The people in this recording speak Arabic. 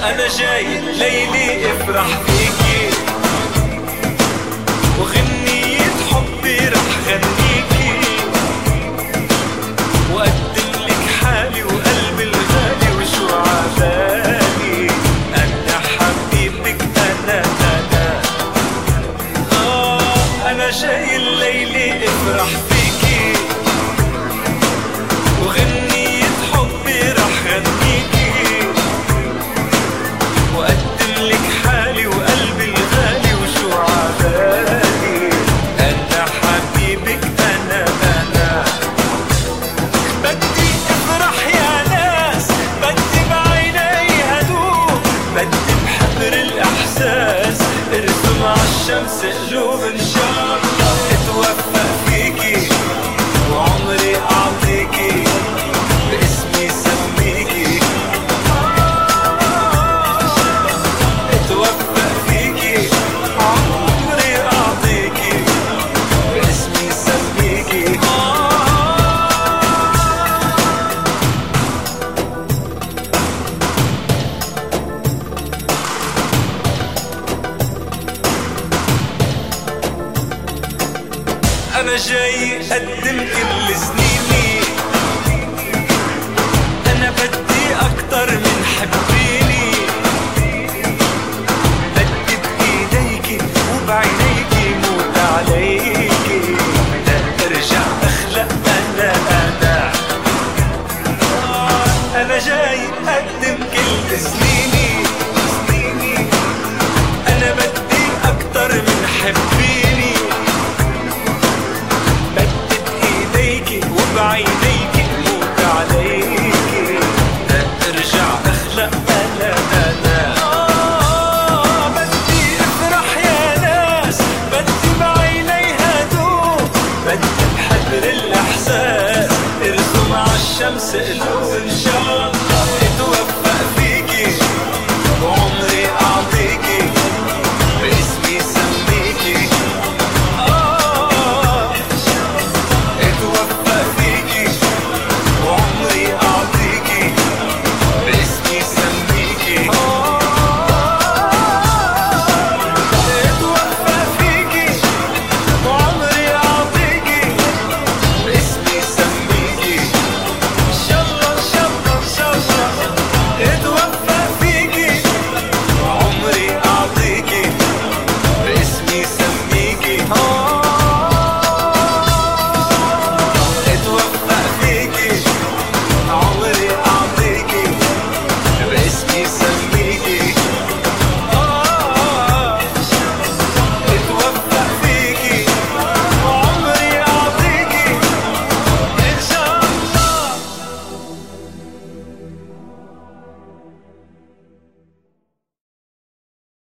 أنا جاي ليلي افرح فيكي، وغنية حبي رح غنيكي، وأقدم لك حالي وقلبي الغالي وشو عبالي. أنا حبيبك أنا جاي الليلة افرح فيكي، وغنية حبي رح غنيكي، وأقدم لك حالي وقلبي الغالي وشو عبالي. أنا حبيبك أنا بدي افرح يا ناس، بدي بعيني هدوء، بدي بحبر الإحساس ارسم عالشمس قلوب إن شاء الله. اتوفق فيكي وعمري أعطيكي، باسمي سميكي. اتوفق فيكي عمري أعطيكي، باسمي سميكي. أنا جاي أقدم كل سنيني، أنا بدي أكتر من حبي.